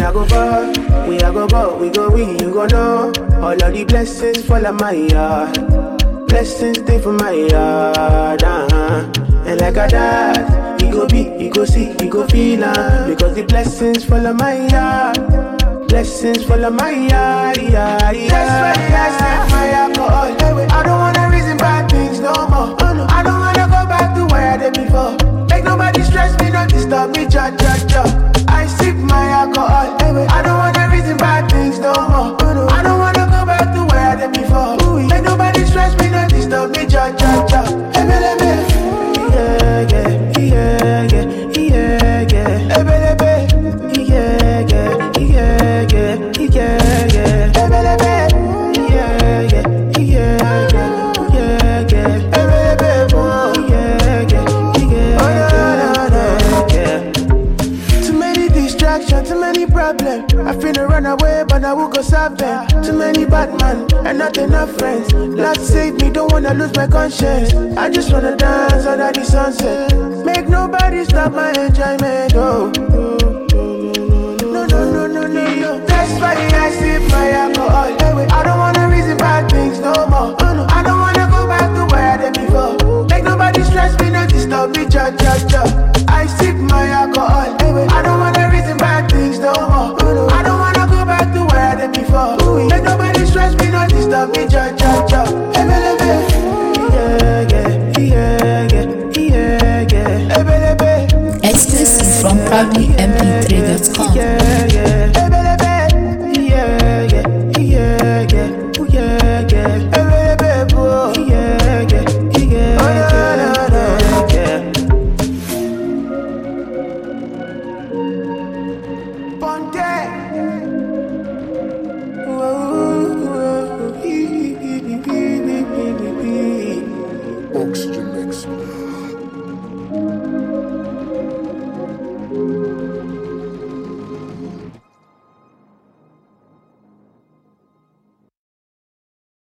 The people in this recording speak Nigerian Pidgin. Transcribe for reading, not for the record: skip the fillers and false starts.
I go far, we I go go, we go win, you go know. All of the blessings fall on my yard. Blessings stay for my yard, And like a dad, you go be, you go see, you go feel because the blessings fall on my yard. Blessings fall on my yard, That's why I set my alcohol. I don't wanna reason bad things no more. I don't wanna go back to where I did before. Make nobody stress me, not disturb me, ja. I sip my alcohol. I don't wanna reason bad things no more. I don't wanna go back to where I did before. Make nobody stress me, not disturb me, ja. Too many problems. I finna run away, but I will go solve them. Too many bad men and not enough friends. Lord save me, don't wanna lose my conscience. I just wanna dance under the sunset. Make nobody stop my enjoyment. Oh, no. That's why I sip my alcohol. I don't wanna reason bad things no more. I don't wanna go back to where I did before. Make nobody stress me, not disturb me, ja. I sip my alcohol. I don't wanna reason bad things no more. I don't wanna go back to where I did before. Make nobody stress me, not disturb me, ja. Exclusive from ProudlyMP3.com.